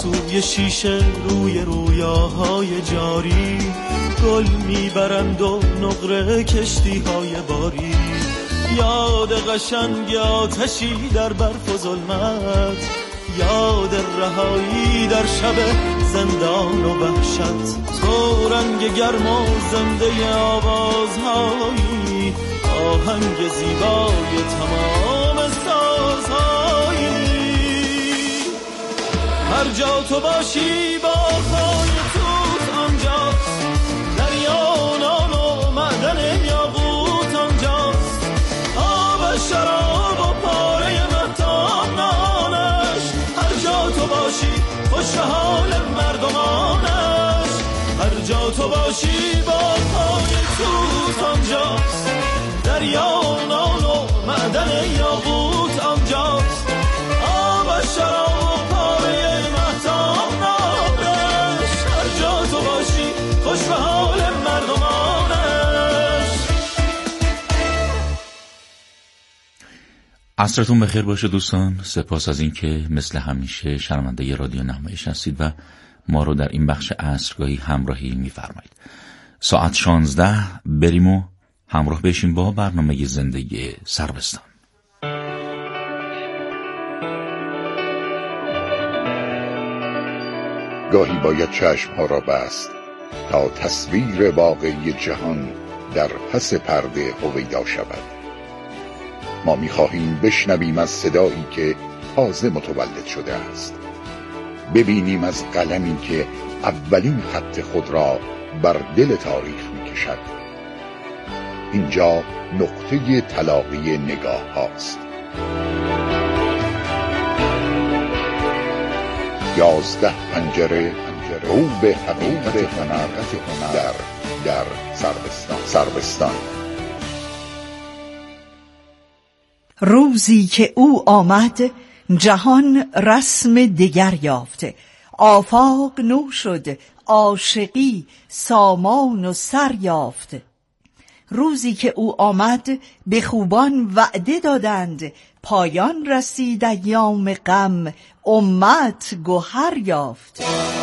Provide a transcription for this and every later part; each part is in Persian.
توی شیشه روی رویاهای جاری، گل میبرند و نقره کشتیهای باری. یاد قشنگ آتشی در برف و ظلمت، یاد رهایی در شب زندان و وحشت. تو رنگ گرم و زنده آوازهایی، آهنگ زیبای تمام سازهایی. هر جا تو باشی با خای توت آنجاست، دریا نان و معدن یاقوت آنجاست. آب شراب و پاره مهتاب نانش، هر جا تو باشی خوش حال مردمانش. هر جا تو باشی با خای توت آنجاست، دریا نان و معدن یاقوت آنجاست. آب شراب و پاره مهتاب نانش، هر جا تو باشی خوش به حال مردمانش. عصرتون بخیر باشه دوستان. سپاس از این که مثل همیشه شنونده رادیو نمایش هستید و ما رو در این بخش عصرگاهی همراهی می‌فرمایید. ساعت 16 بریم و همراه بشیم با برنامه زندگی سروستان. گاهی باید چشم‌ها را بست تا تصویر واقعی جهان در پس پرده هویدا شود. ما می‌خواهیم بشنویم از صدایی که تازه متولد شده است، ببینیم از قلمی که اولین خط خود را بر دل تاریخ می‌کشد. اینجا نقطه تلاقی نگاه هاست. 11 پنجره رو به حقیقت هنر در سروستان. روزی که او آمد جهان رسم دگر یافت، آفاق نو شد، عاشقی سامان و سر یافت. روزی که او آمد به خوبان وعده دادند، پایان رسید ایام غم، امت گوهر یافت.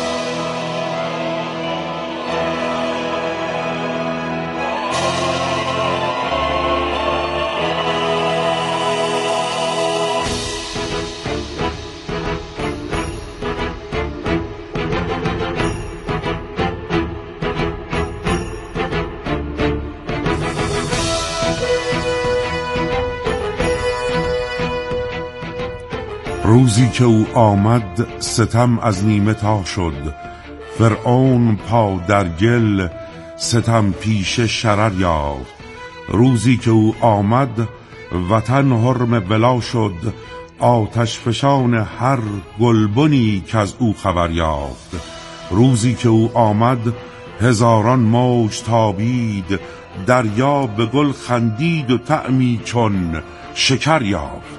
روزی که او آمد ستم از نیمه تا شد، فرعون پا در گل ستم پیش شرر یافت. روزی که او آمد وطن حرم بلا شد، آتش فشان هر گلبنی که از او خبر یافت. روزی که او آمد هزاران موج تابید، دریا به گل خندید و طعمی چون شکر یافت.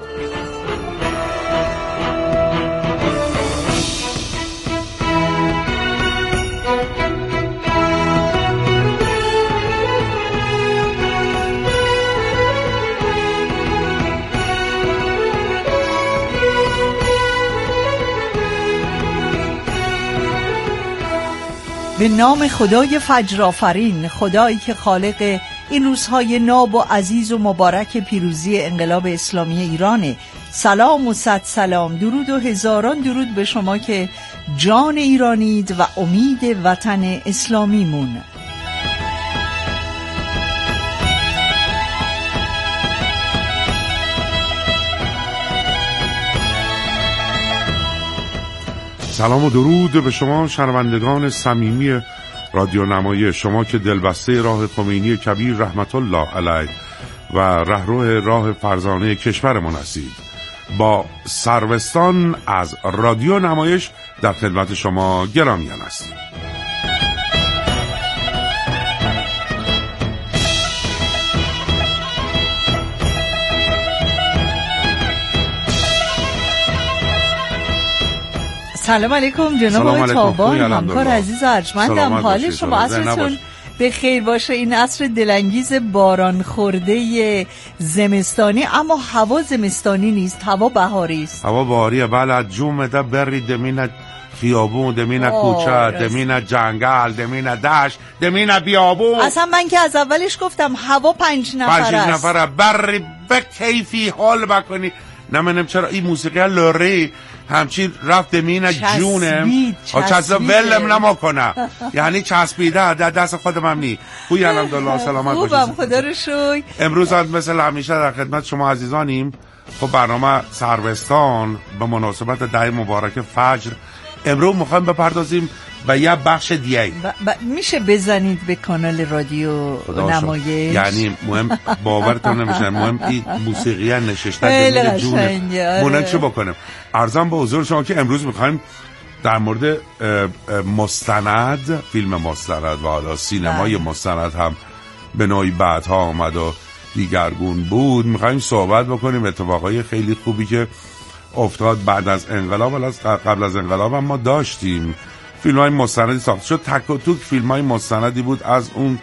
به نام خدای فجر آفرین، خدایی که خالق این روزهای ناب و عزیز و مبارک پیروزی انقلاب اسلامی ایرانه. سلام و صد سلام، درود و هزاران درود به شما که جان ایرانید و امید وطن اسلامیمون. سلام و درود به شما شنوندگان صمیمی رادیو نمایش، شما که دلبسته راه خمینی کبیر رحمت الله علیه و رهرو راه فرزانه کشورمان هستید. با سروستان از رادیو نمایش در خدمت شما گرامیان هستیم. سلام علیکم جناب آقای تابان، همکار عزیز و ارجمندم. حال شما عصرتون به خیر باشه. این عصر دلانگیز باران خورده زمستانی، اما هوا زمستانی نیست، هوا بهاری است. هوا بهاریه. بله جومه ده برید من خیابون، دمین کوچه، دمین جنگل، دمین دشت، دمین بیابون. اصلا من که از اولش گفتم هوا 5 نفر است. 5 نفره بری به کیفی حال بکنی. نمیدونم چرا این موسیقی لری همچین رفت دمین جونه چسبید ولم نمیکنه. یعنی چسبیده در دست خودم هم نی. خوی الحمدلله سلامت باشید. خوبم خدا رو شکر. امروز مثل همیشه در خدمت شما عزیزانیم. خب برنامه سروستان به مناسبت 10 مبارک فجر امروز میخوایم بپردازیم به یه بخش دیگه. میشه بزنید به کانال رادیو نمایش؟ یعنی مهم باورتون نمیشه، مهم این موسیقی نشسته دمین جونه مونن چه بکنم. عرضم به حضور شما که امروز میخوایم در مورد مستند، فیلم مستند و حالا سینمای مستند هم به نوعی بعدها آمد و دیگرگون بود. میخوایم صحبت بکنیم اتفاقای خیلی خوبی که افتاد بعد از انقلاب. ولی قبل از انقلاب هم ما داشتیم فیلم های مستندی ساخته شد. تک و توک فیلم های مستندی بود از اون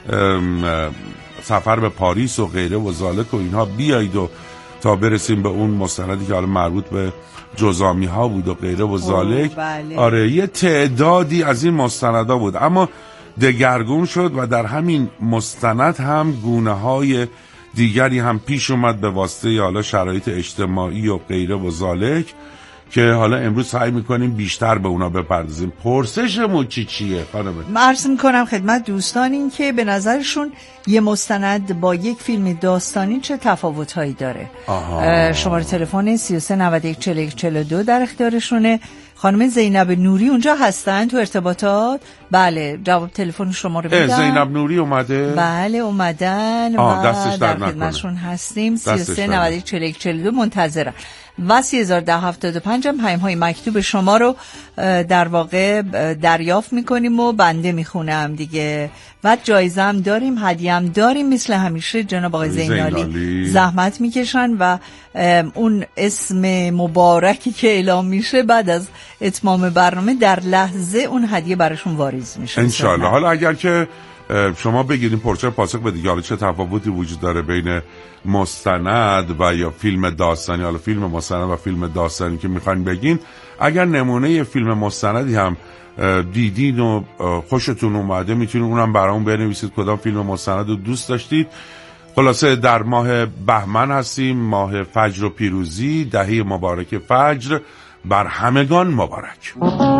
سفر به پاریس و غیره و زالک و اینها بیایید و تا برسیم به اون مستندی که حالا مربوط به جزامی ها بود و غیره و زالک. بله. آره یه تعدادی از این مستندا بود اما دگرگون شد و در همین مستند هم گونه های دیگری هم پیش اومد به واسطه حالا شرایط اجتماعی و غیره و زالک که حالا امروز سعی میکنیم بیشتر به اونا بپردازیم. پرسشمون چیه خانم؟ عرض میکنم خدمت دوستان این که به نظرشون یه مستند با یک فیلم داستانی چه تفاوت‌هایی داره. شماره تلفن 33914142 در اختیارشونه. خانم زینب نوری اونجا هستن تو ارتباطات. بله جواب تلفن شما رو میدم. زینب نوری اومده؟ بله اومدن و در خدمتشون هستیم. 33914142 منتظرم. و 301075 هم پیام‌های مکتوب شما رو در واقع دریافت میکنیم و بنده میخونم دیگه. و جایزه هم داریم، هدیه هم داریم. مثل همیشه جناب آقای زینالی زحمت میکشن و اون اسم مبارکی که اعلام میشه بعد از اتمام برنامه در لحظه اون هدیه براشون واریز میشه انشالله. حالا اگر که شما بگیرین پرسه پاسخ بدید حالا چه تفاوتی وجود داره بین مستند و یا فیلم داستانی، حالا فیلم مستند و فیلم داستانی که میخواین بگین. اگر نمونه فیلم مستندی هم دیدین و خوشتون اومده میتونین اونم برامون بنویسید کدام فیلم مستند رو دوست داشتید. خلاصه در ماه بهمن هستیم، ماه فجر و پیروزی. 10 مبارک فجر بر همگان مبارک.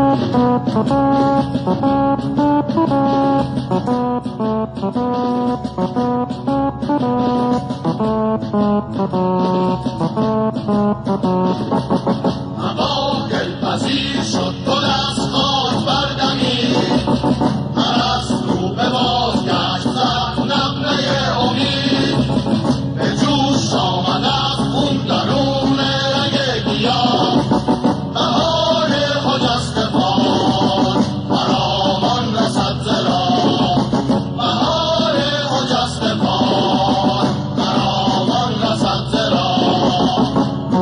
هوا دلپذیر شد گل از خاک بردمی من از رو به بازگشت زد نغمه امید به جوش آمد از خون درون رگ گیاه بهار خجسته باد فراوان رسد ز راه بهار خجسته باد فراوان رسد ز راه.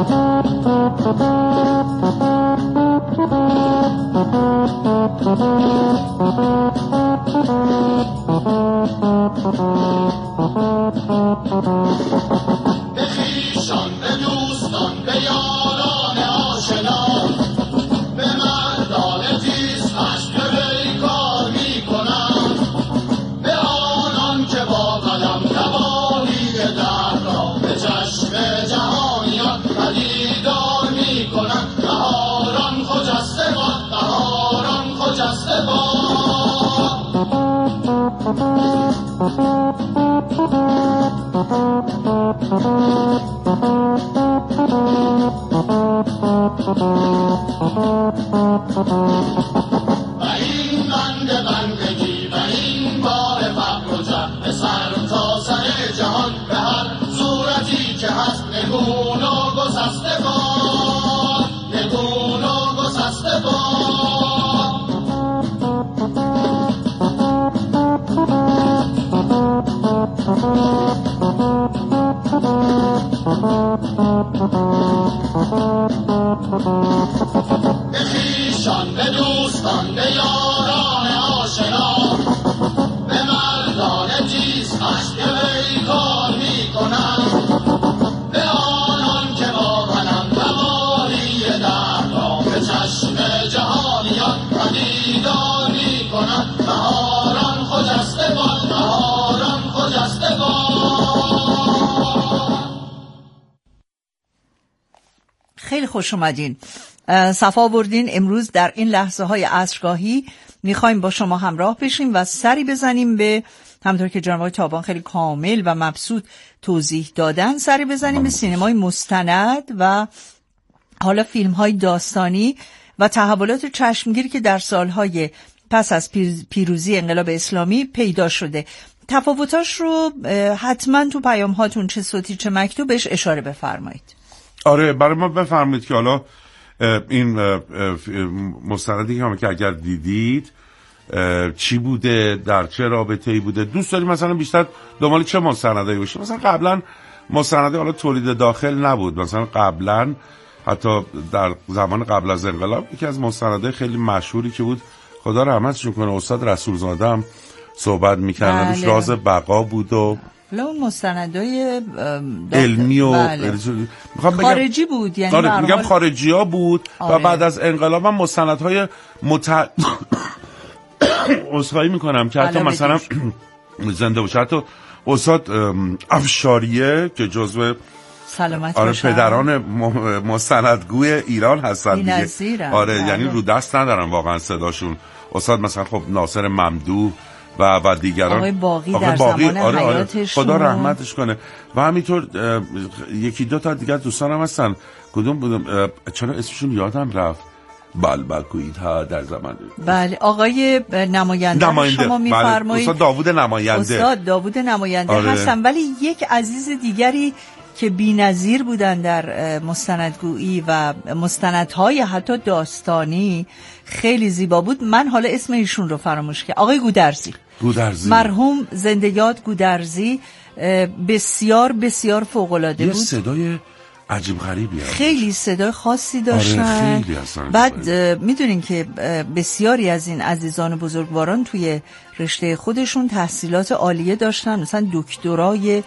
به خویشان به دوستان به یاران آشنا به مردان تیز خشم پیکار می کنند به آنان که با قلم تباهی درد را به چشم جهانیان پدیدار می کنند. بهاران خجسته باد بهاران خجسته باد. و این بندگی و این بار فقر و جهل سر تا سر جهان به هر صورتی که هست نگون و گسسته باد نگون و گسسته باد. به خویشان به دوستان به یاران آشنا به مردان تیز خشم پیکار می کنند به آنان که با قلم تباهی درد را به چشم جهانی خوش اومدین. صفا بردین. امروز در این لحظه های عصرگاهی میخوایم با شما همراه بشیم و سری بزنیم به، همونطور که جناب آقای تابان خیلی کامل و مبسوط توضیح دادن، سری بزنیم به سینمای مستند و حالا فیلم های داستانی و تحولات چشمگیری که در سالهای پس از پیروزی انقلاب اسلامی پیدا شده. تفاوتاش رو حتما تو پیام هاتون چه صوتی چه مکتوب بهش اشاره بفرمایید. آره برای ما بفرمایید که حالا این مستندی که اگر دیدید چی بوده، در چه رابطه‌ای بوده، دوست داریم مثلا بیشتر دنبال چه مستندایی باشه. مثلا قبلا مستندی حالا تولید داخل نبود، مثلا قبلا حتی در زمان قبل از انقلاب یکی از مستندهای خیلی مشهوری که بود، خدا رحمتشون کنه، استاد رسولزاده هم صحبت می‌کردن، روش راز بقا بود و اون مستندای علمی و خارجی بود، یعنی میگم خارجی ها بود. آره. و بعد از انقلاب هم مستندهای عذرخواهی میکنم که حتی مثلا زنده باشه، حتی استاد افشاریه که جزو پدران مستندگوی ایران هستن دیگه. آره یعنی رو دست ندارن واقعا صداشون. استاد مثلا خب ناصر ممدوح و دیگران، آقای باقی در زمان حیاتشون، خدا رحمتش کنه. و همینطور یکی دو تا دیگر دوستانم هستن، کدوم بودم چرا اسمشون یادم رفت، بلبکویید ها در زمان. بله آقای نماینده شما میفرمایید. استاد داوود نماینده آره. هستن. ولی یک عزیز دیگری که بی‌نظیر بودن در مستندگویی و مستندهای حتی داستانی، خیلی زیبا بود. من حالا اسم ایشون رو فراموش کردم، آقای گودرزی. مرحوم زنده یاد گودرزی بسیار بسیار فوق‌العاده بود. یه صدای عجیب غریبی هست، خیلی صدای خاصی داشتن. آره خیلی هستن. بعد میدونین که بسیاری از این عزیزان بزرگواران توی رشته خودشون تحصیلات عالیه داشتن، مثلا دکترای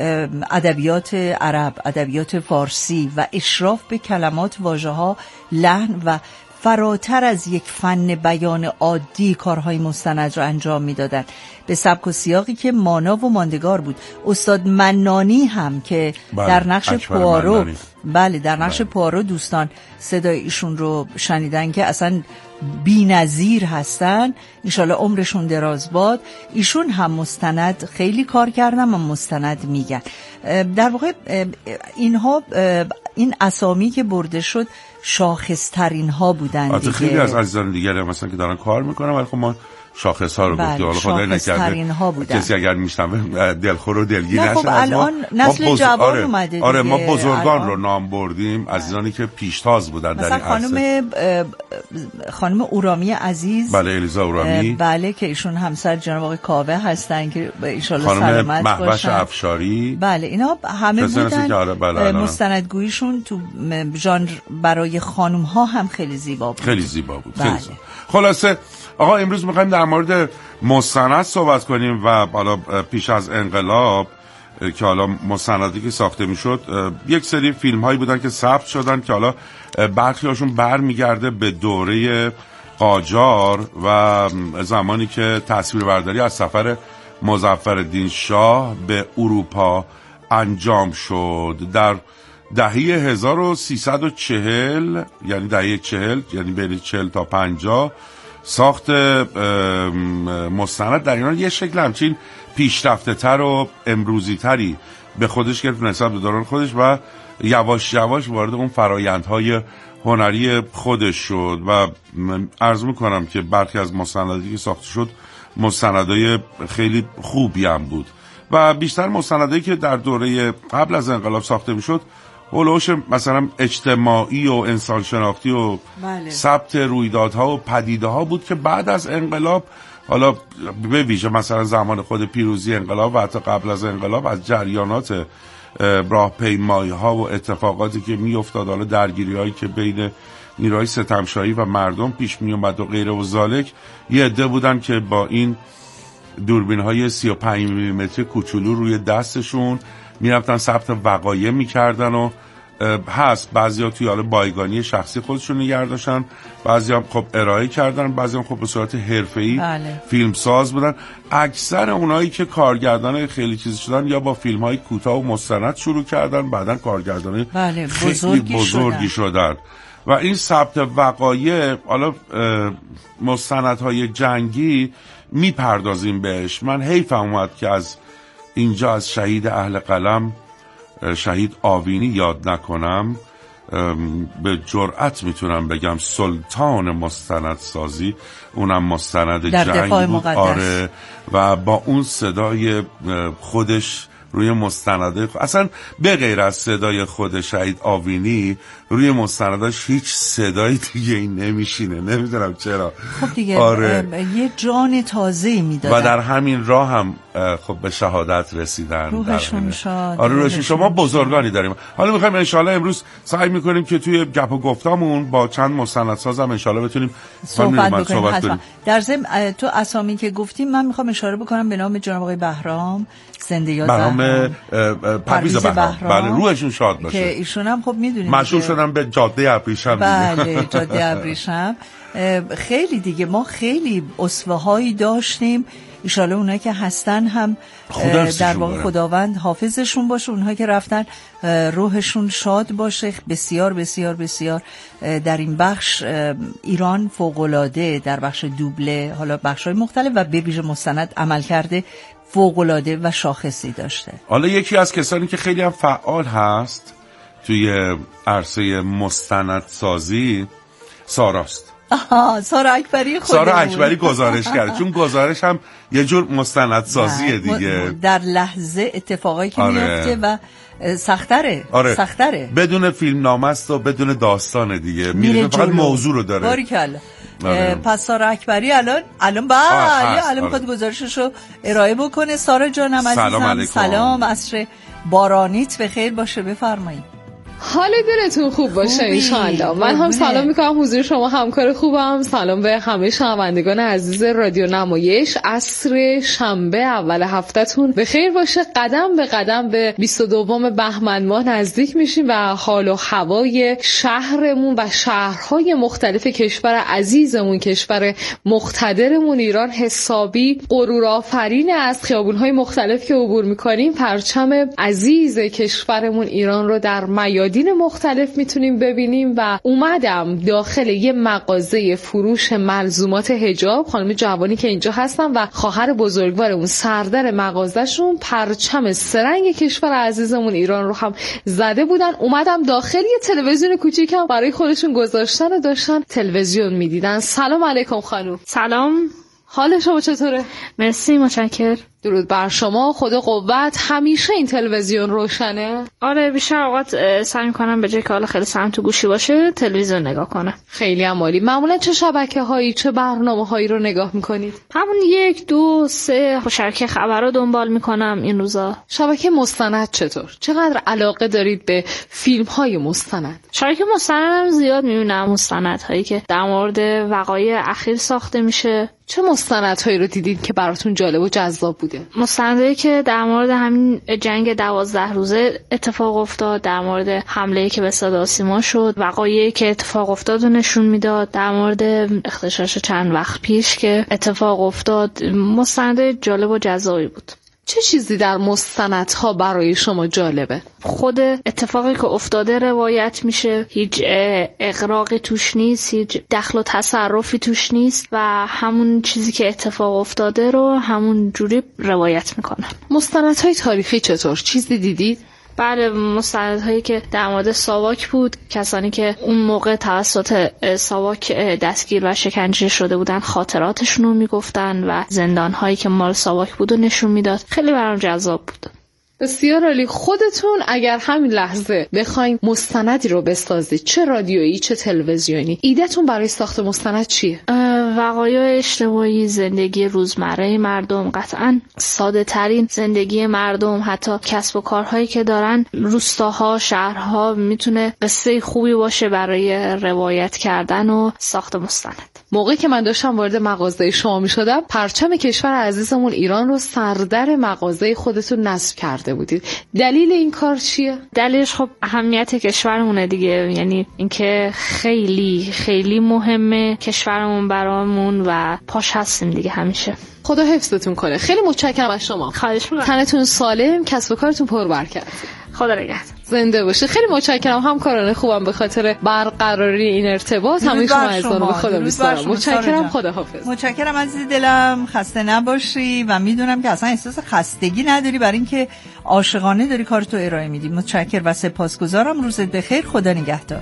ادبیات عرب، ادبیات فارسی و اشراف به کلمات، واژه‌ها، لحن و فراتر از یک فن بیان عادی کارهای مستند رو انجام میدادن به سبک و سیاقی که مانا و ماندگار بود. استاد منانی هم که در نقش پوارو، در نقش پوارو دوستان صدای ایشون رو شنیدن که اصلا بی‌نظیر هستن، انشالله عمرشون دراز باد. ایشون هم مستند خیلی کار کردن و مستند میگن. در واقع اینها، این اسامی که برده شد شاخص‌ترین ها بودن دیگه. خیلی از عزیزان دیگری هم مثلا که دارن کار میکنن، ولی خب ما شاخص ها رو گفتیم، حالا خدای نکرده کسی اگر میشنوه دلخور و دلگیر نشه. خب الان نسل جوان اومده دیگه. آره ما بزرگان رو نام بردیم، عزیزانی که پیشتاز بودن در این عرصه. خانم اورامی عزیز، بله الیزا اورامی، بله که ایشون همسر جناب آقای کاوه هستن که ان شاء الله سلامت باشن. خانم مهوش افشاری، بله اینا همه بودن. مستندگوییشون تو ژانر برای خانم ها هم خیلی زیبا بود. خیلی زیبا بود. خلاصه آقا امروز میخوایم در مورد مستند صحبت کنیم و حالا پیش از انقلاب که حالا مستندی که ساخته میشد، یک سری فیلم هایی بودن که ثبت شدن که حالا برخی هاشون برمیگرده به دوره قاجار و زمانی که تصویربرداری از سفر مظفرالدین شاه به اروپا انجام شد در دهه 1340، یعنی دهه 40، یعنی بین 40 تا 50 ساخت مستند در ایران یه شکل همچین پیشرفته تر و امروزی تری به خودش گرفت نسبت به دوران خودش و یواش یواش وارد اون فرایندهای هنری خودش شد. و عرض میکنم که برخی از مستنداتی که ساخته شد مستندای خیلی خوبی هم بود و بیشتر مستندایی که در دوره قبل از انقلاب ساخته میشد هولوش مثلا اجتماعی و انسان شناختی و ثبت رویدادها و پدیده ها بود که بعد از انقلاب، حالا به ویژه مثلا زمان خود پیروزی انقلاب و حتی قبل از انقلاب، از جریانات راهپیمایی ها و اتفاقاتی که می افتاد، حالا درگیری هایی که بین نیروهای ستمشاهی و مردم پیش می اومد و غیره و ذالک، یه عده بودن که با این دوربین های 35 میلیمتری کوچولو روی دستشون میرفتن ثبت وقایع میکردن و هست. بعضیا توی حال بایگانی شخصی خودشون نگه داشتن، بعضیا خب ارائه کردن، بعضیا خب به صورت حرفه‌ای فیلم ساز بودن. اکثر اونایی که کارگردان خیلی چیز شدن یا با فیلم‌های کوتاه و مستند شروع کردن، بعدن کارگردان خیلی بزرگی شدن. و این ثبت وقایع، حالا مستندهای جنگی میپردازیم بهش. من حیفم اومد که از اینجا از شهید اهل قلم، شهید آوینی یاد نکنم. به جرأت میتونم بگم سلطان مستندسازی، اونم مستند جنگ بود. آره، و با اون صدای خودش روی مستنده، اصلا به غیر از صدای خود شهید آوینی روی مستنداش هیچ صدای دیگه این نمیشینه. نمیدونم چرا. خب دیگه یه جان تازه میدادن و در همین راه هم خب به شهادت رسیدن. روحشون شاد. آره، روحشون شما بزرگانی داریم. حالا میخوایم انشالله امروز سعی میکنیم که توی گپ و گفتامون با چند مستندساز هم انشالله بتونیم صحبت بکنیم. در ضمن تو اسامی که گفتیم من میخوام اشاره بکنم به نام جناب آقای بهرام، زنده یاد بهرام، پرویز بهرام. بله، روحشون شاد باشه. که ایشون هم خب میدونید مشهور شدن به جاده ابریشم. بله، جاده ابریشم. خیلی دیگه ما خیلی اسوه‌هایی داشتیم. ان شاءالله اونایی که هستن هم در واقع خداوند حافظشون باشه، اونها که رفتن روحشون شاد باشه. بسیار بسیار بسیار در این بخش ایران فوق‌العاده در بخش دوبله، حالا بخش‌های مختلف و به ویژه مستند عمل کرده، فوق‌العاده و شاخصی داشته. حالا یکی از کسانی که خیلی هم فعال هست توی عرصه مستندسازی ساراست. سارا اکبری. سارا اکبری گزارش کرده، چون گزارش هم یه جور مستندسازیه دیگه. در لحظه اتفاقایی که میفته و سختره. سختره. بدون فیلم نامه است و بدون داستان دیگه. میره فقط موضوع رو داره. باریکلا. پس سارا اکبری الان میخواد گزارششو ارائه بکنه. سارا جانم عزیزم، سلام، عصر بارانیت بخیر باشه، بفرمایید. حال دلتون خوب باشه انشالله. من هم سلام میکنم حضور شما همکار خوبم. سلام به همه شنوندگان عزیز رادیو نمایش. عصر شنبه اول هفتهتون بخیر باشه. قدم به قدم به 22 بهمن ماه نزدیک میشیم و حال و هوای شهرمون و شهرهای مختلف کشور عزیزمون، کشور مقتدرمون ایران حسابی غرورآفرین. از خیابونهای مختلف که عبور میکنیم پرچم عزیز کشورمون ایران رو در میادین مختلف میتونیم ببینیم. و اومدم داخل یه مغازه فروش ملزومات حجاب. خانم جوانی که اینجا هستن و خواهر بزرگوار اون سردر مغازهشون پرچم سرنگ کشور عزیزمون ایران رو هم زده بودن. اومدم داخل یه تلویزیون کوچیکم برای خودشون گذاشتن و داشتن تلویزیون میدیدن. سلام علیکم خانم. سلام، حال شما چطوره؟ مرسی، متشکرم. درود بر شما، خدا قوت. همیشه این تلویزیون روشنه؟ آره، بیشتر اوقات سعی می‌کنم به جای که حالا خیلی سمت تو گوشی باشه تلویزیون نگاه کنم. خیلی عالی. معمولا چه شبکه‌هایی، چه برنامه‌هایی رو نگاه می‌کنید؟ همون 1 2 3 شبکه خبر رو دنبال می‌کنم این روزا. شبکه مستند چطور؟ چقدر علاقه دارید به فیلم‌های مستند؟ شبکه مستندم زیاد می‌بینم، مستندهایی که در مورد وقایع اخیر ساخته میشه. چه مستندهایی رو دیدید که براتون جالب و جذاب بوده؟ مستندهایی که در مورد همین جنگ 12 روزه اتفاق افتاد، در مورد حمله‌ای که به صدا و سیما شد، وقایعی که اتفاق افتاد و نشون میداد، در مورد اغتشاش چند وقت پیش که اتفاق افتاد. مستندهای جالب و جذابی بود. چه چیزی در مستندها برای شما جالبه؟ خود اتفاقی که افتاده روایت میشه، هیچ اغراقی توش نیست، هیچ دخل و تصرفی توش نیست و همون چیزی که اتفاق افتاده رو همون جوری روایت میکنن. مستندهای تاریخی چطور؟ چیزی دیدید؟ بله، مستندهایی که در مورد ساواک بود، کسانی که اون موقع توسط ساواک دستگیر و شکنجه شده بودن خاطراتشون رو میگفتن و زندانهایی که مال ساواک بود و نشون میداد. خیلی برام جذاب بود. بسیار عالی. خودتون اگر همین لحظه بخواین مستندی رو بسازید، چه رادیویی چه تلویزیونی، ایده‌تون برای ساخت مستند چیه؟ وقایع اجتماعی، زندگی روزمره مردم، قطعاً ساده ترین زندگی مردم، حتی کسب و کارهایی که دارن، روستاها، شهرها، میتونه قصه خوبی باشه برای روایت کردن و ساخت مستند. موقعی که من داشتم وارد مغازه شما میشدم پرچم کشور عزیزمون ایران رو سردر مغازه خودتون نصب کرده بودید. دلیل این کار چیه؟ دلیلش خب اهمیت کشورمونه دیگه، یعنی اینکه خیلی خیلی مهمه کشورمون برامون و پاش هستیم دیگه همیشه. خدا حفظتون کنه. خیلی متشکرم از شما. خواهش می‌کنم. تنتون سالم، کسب و کارتون پربرکت. خدا نگهدار. زنده باشه. خیلی متشکرم همکاران خوبم به خاطر برقراری این ارتباط. همه شما عزیزان رو به خدا می‌سپارم. متشکرم. خداحافظ. متشکرم عزیز دلم. خسته نباشی و میدونم که اصلا احساس خستگی نداری برای اینکه عاشقانه داری کارتو ارائه میدی. متشکرم و سپاسگزارم. روزت بخیر. خدا نگهدار.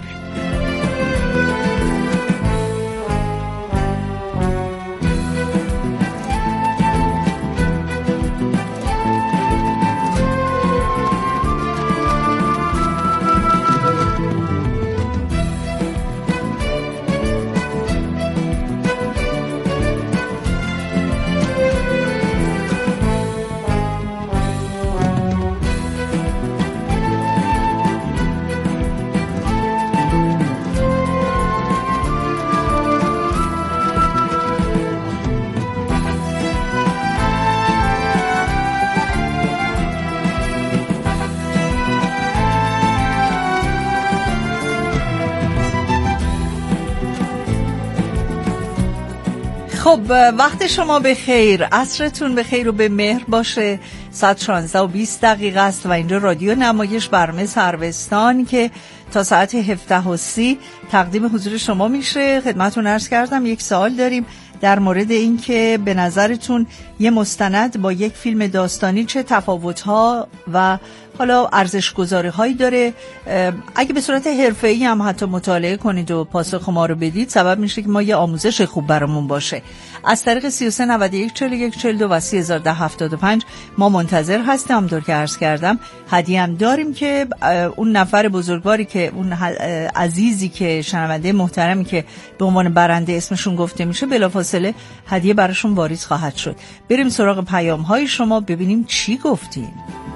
خب وقت شما به خیر، عصرتون به خیر و به مهر باشه. 16:20 است و اینجا رادیو نمایش برنامه سروستان که تا ساعت 17:30 تقدیم حضور شما میشه. خدمتتون عرض کردم یک سوال داریم در مورد این که به نظرتون یه مستند با یک فیلم داستانی چه تفاوت‌ها و حالا ارزش‌گذاری هایی داره. اگه به صورت حرفه‌ای هم حتی مطالعه کنید و پاسخ ما رو بدید سبب میشه که ما یه آموزش خوب برامون باشه. از طریق 33 91 41 42 و 301075 ما منتظر هستیم. همونطور که عرض کردم هدیه هم داریم که اون نفر بزرگواری که اون عزیزی که شنونده محترمی که به عنوان برنده اسمشون گفته میشه بلافاصله هدیه براشون واریز خواهد شد. بریم سراغ پیام های شما ببینیم چی گفتین.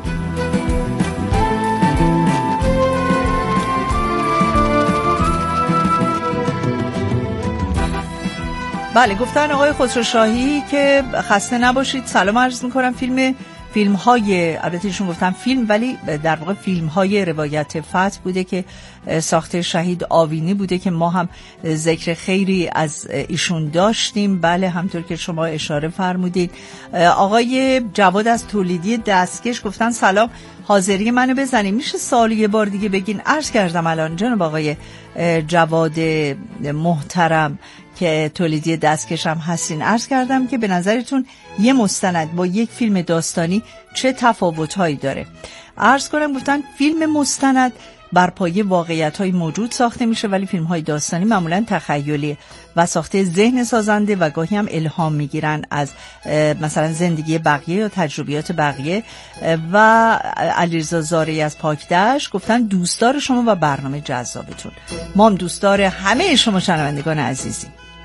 بله گفتن آقای خسروشاهی که خسته نباشید، سلام عرض میکنم. فیلم های البته ایشون گفتن فیلم ولی در واقع فیلم های روایت فتح بوده که ساخته شهید آوینی بوده که ما هم ذکر خیری از ایشون داشتیم. بله همطور که شما اشاره فرمودید. آقای جواد از تولیدی دستکش گفتن سلام، حاضری منو بزنیم میشه سال یه بار دیگه بگین؟ عرض کردم الان جناب آقای جواد محترم که تولیدی دستکش هم هستین، عرض کردم که به نظرتون یه مستند با یک فیلم داستانی چه تفاوت‌هایی داره. عرض کنم گفتن فیلم مستند بر پایه واقعیت‌های موجود ساخته میشه ولی فیلم‌های داستانی معمولاً تخیلی و ساخته ذهن سازنده و گاهی هم الهام میگیرن از مثلا زندگی بقیه یا تجربیات بقیه. و علیرضا زارعی از پاکدشت گفتن دوستدار شما و برنامه جذابتون. ما هم دوستدار همه شما شنوندگان عزیزی.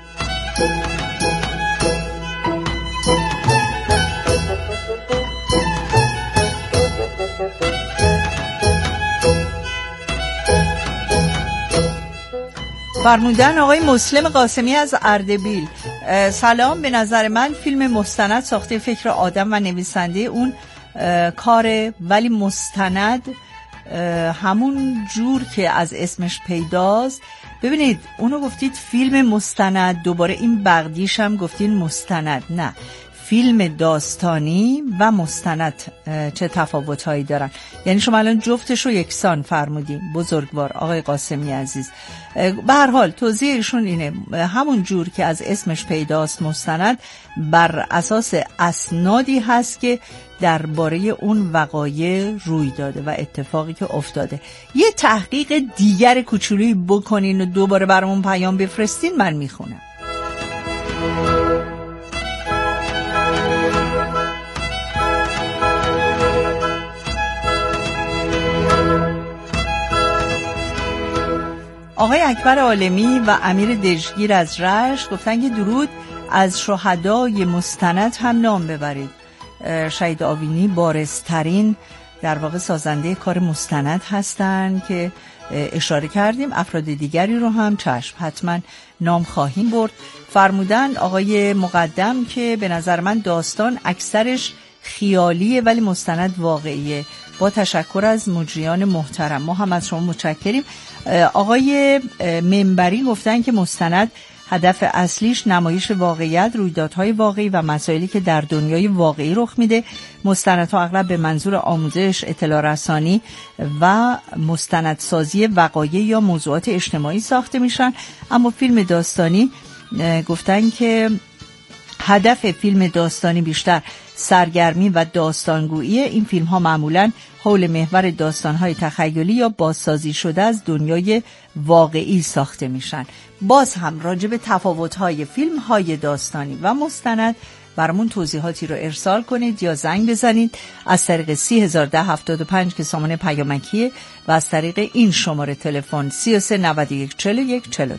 فرمودن آقای مسلم قاسمی از اردبیل سلام، به نظر من فیلم مستند ساخته فکر آدم و نویسنده اون کاره، ولی مستند همون جور که از اسمش پیداست. ببینید اونو گفتید فیلم مستند، دوباره این بغدیش هم گفتین مستند. نه، فیلم داستانی و مستند چه تفاوت‌هایی دارن؟ یعنی شما الان جفتش رو یکسان فرمودین بزرگوار آقای قاسمی عزیز. به هر حال توضیح ایشون اینه همون جور که از اسمش پیداست مستند بر اساس اسنادی هست که درباره اون وقایع روی داده و اتفاقی که افتاده. یه تحقیق دیگر کوچولویی بکنین و دوباره برامون پیام بفرستین من میخونم. آقای اکبر عالمی و امیر دژگیر از رشت گفتن که درود از شهدای مستند هم نام ببرید. شهید آوینی بارزترین در واقع سازنده کار مستند هستن که اشاره کردیم. افراد دیگری رو هم چشم حتما نام خواهیم برد. فرمودن آقای مقدم که به نظر من داستان اکثرش خیالیه ولی مستند واقعیه. با تشکر از مجریان محترم. ما هم از شما متشکریم. آقای منبری گفتن که مستند هدف اصلیش نمایش واقعیت، رویدادهای واقعی و مسائلی که در دنیای واقعی رخ میده. مستندها اغلب به منظور آموزش، اطلاع رسانی و مستندسازی وقایع یا موضوعات اجتماعی ساخته میشن. اما فیلم داستانی گفتن که هدف فیلم داستانی بیشتر سرگرمی و داستانگویی. این فیلم ها معمولاً حول محور داستان‌های تخیلی یا بازسازی شده از دنیای واقعی ساخته میشن. باز هم راجع به تفاوت‌های فیلم‌های داستانی و مستند برامون توضیحاتی رو ارسال کنید یا زنگ بزنید از طریق 301075 که سامان پیامکیه و از طریق این شماره تلفن 33914142.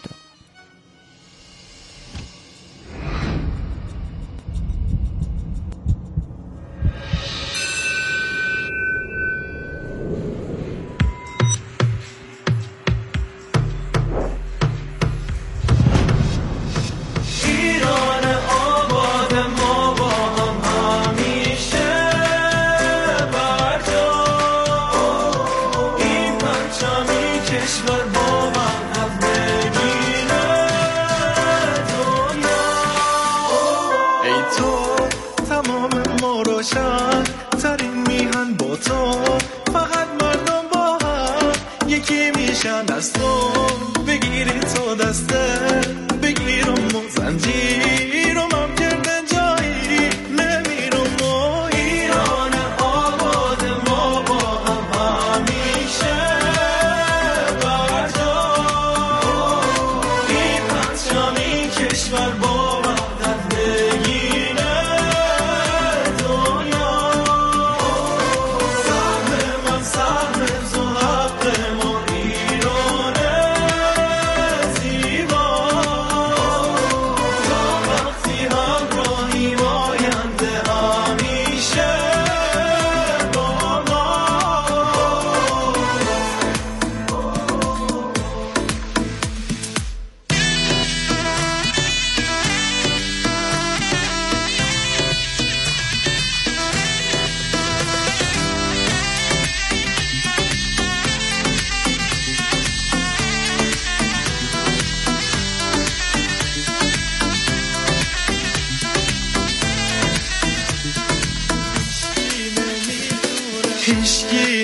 هیچکی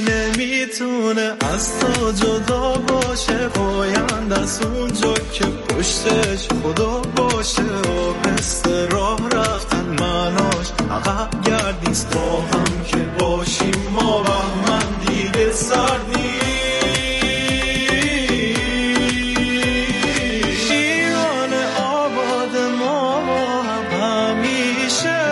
نمیتونه از تو جدا باشه، پایند از اونجا که پشتش خدا باشه. و حس راه رفتن مناش عقب گردیست، با هم که باشیم ما بهمن دیگه سردی. ایران آباد ما هم همیشه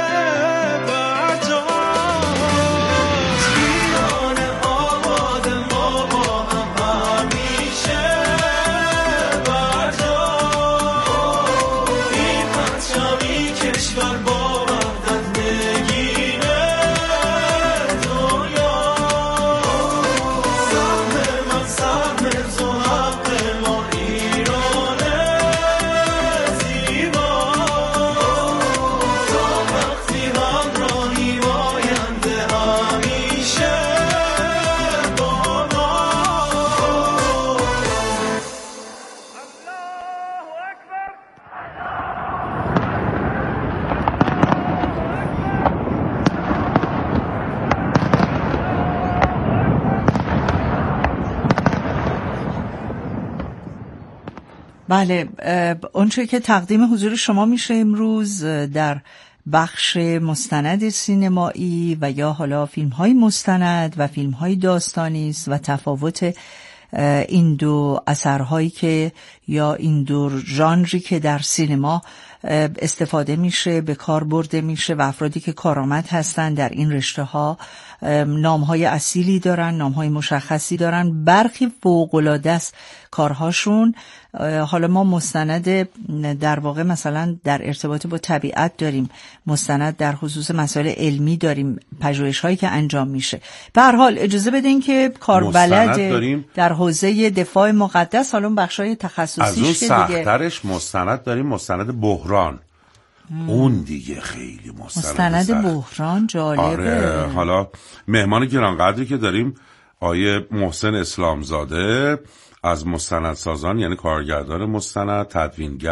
بله، اونچه که تقدیم حضور شما میشه امروز در بخش مستند سینمایی و یا حالا فیلم‌های مستند و فیلم‌های داستانی است و تفاوت این دو اثرهایی که یا این دو ژانری که در سینما استفاده میشه، به کار برده میشه و افرادی که کارآمد هستن در این رشته ها نام‌های اصیلی دارن، نام‌های مشخصی دارن. برخی فوق‌العاده است کارهاشون. حالا ما مستند در واقع مثلا در ارتباط با طبیعت داریم، مستند در خصوص مسائل علمی داریم، پژوهش‌هایی که انجام میشه. به هر حال اجازه بدین که کاربلد در حوزه دفاع مقدس، حالا بخشای تخصصیش از اون که سخت‌ترش مستند داریم، مستند بحران. اون دیگه خیلی مستند بحران جالبه. آره. حالا مهمان گرانقدری که داریم آیه محسن اسلامزاده از مستندسازان، یعنی کارگردان مستند، تدوینگر